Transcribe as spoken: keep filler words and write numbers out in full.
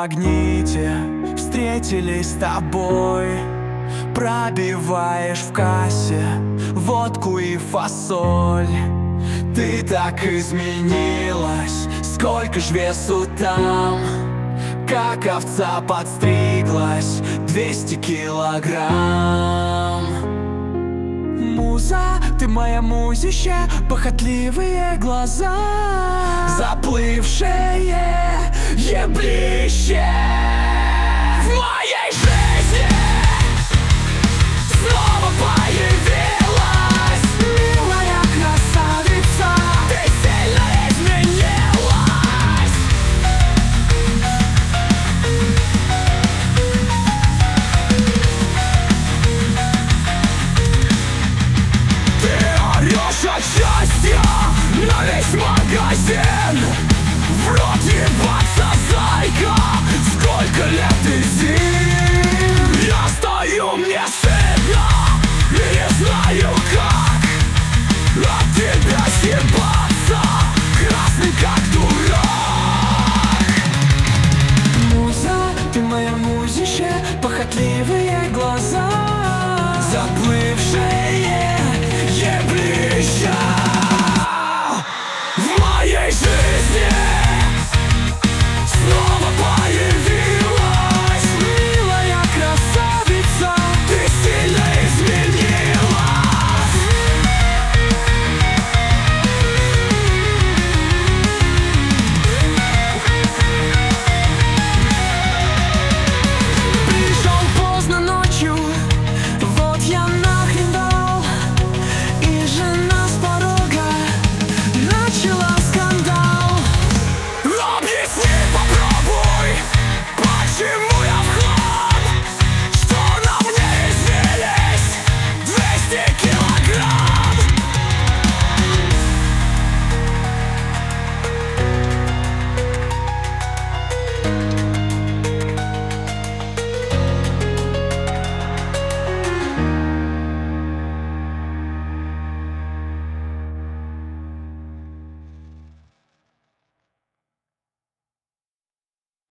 магните встретились с тобой. Пробиваешь в кассе водку и фасоль. Ты так изменилась, сколько ж весу там. Как овца подстриглась, двести килограмм. Муза, ты моя музище, похотливые глаза, заплывшее еблище в моей жизни снова появилась. Милая красавица, ты сильно изменилась. Ты орешь от счастья на весь магазин. В рот ебаться, зайка, сколько лет ты зим. Я стою, мне стыдно, и не знаю как от тебя съебаться, красный как дурак. Муза, ты моя музище, похотливые глаза, заплывшие еблища.